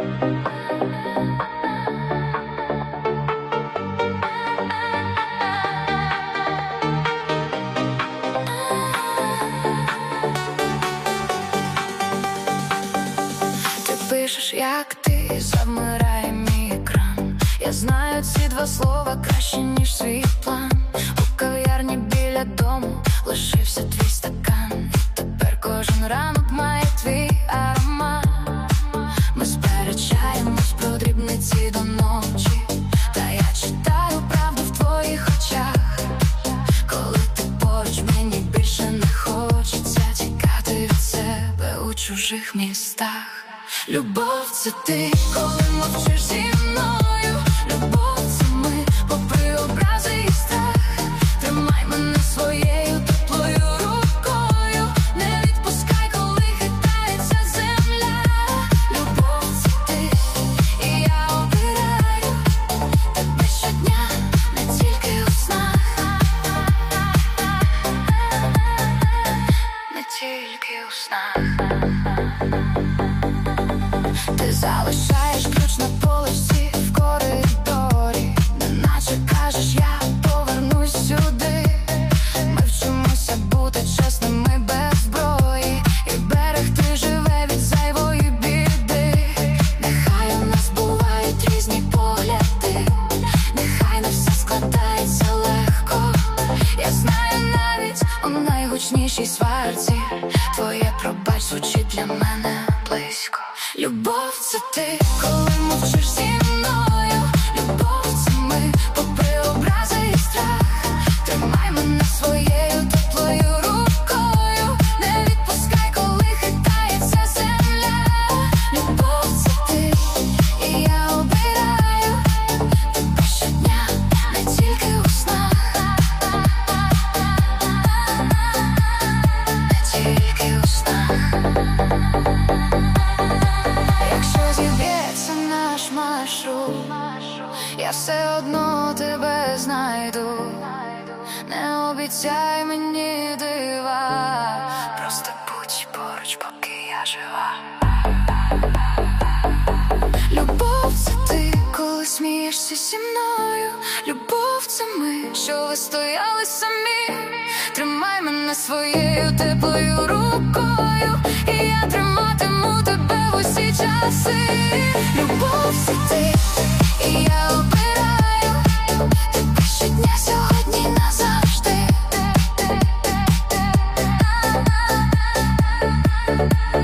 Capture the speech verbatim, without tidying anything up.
Пишеш, як ти, завмирає мій екран. Я знаю ці два слова краще, ніж свій план. У кав'ярні біля дому лишився твій стакан. І тепер кожен ранок має твій аромат. Ми сперечаємось про дрібниці до ночі, та я читаю правду в твоїх очах. Коли ти поруч, мені більше не хочеться тікати від себе у чужих містах. Любов — це ти, коли мовчиш зі мною. Любов — це ми, попри образи і страх. Тримай мене своєю теплою рукою. Не відпускай, коли хитається земля. Любов — це ти, і я обираю тебе щодня, не тільки у снах. Не тільки у снах. Ти залишаєш ключ на поличці в коридорі, неначе кажеш, я повернусь сюди. Ми вчимося бути чесними без зброї і берегти живе від зайвої біди. Нехай у нас бувають різні погляди, нехай не все складається легко. Я знаю, навіть у найгучнішій сварці твоє пробач звучить для мене близько. Любов — це ти, коли мовчиш зі мною. Любов — це ми, попри образи і страх. Тримай мене своєю теплою рукою. Не відпускай, коли хитається земля. Любов — це ти, і я обираю тебе щодня, не тільки у снах. Не тільки у снах. Якщо зіб'ється наш маршрут, я все одно тебе знайду. Не обіцяй мені дива, просто будь поруч, поки я жива. Любов — це ти, коли смієшся зі мною. Любов — це ми, що вистояли самі. Тримай мене своєю теплою рукою, і я триматиму тебе в усі часи. Любов — це ти, і я обираю тебе щодня, сьогодні, назавжди.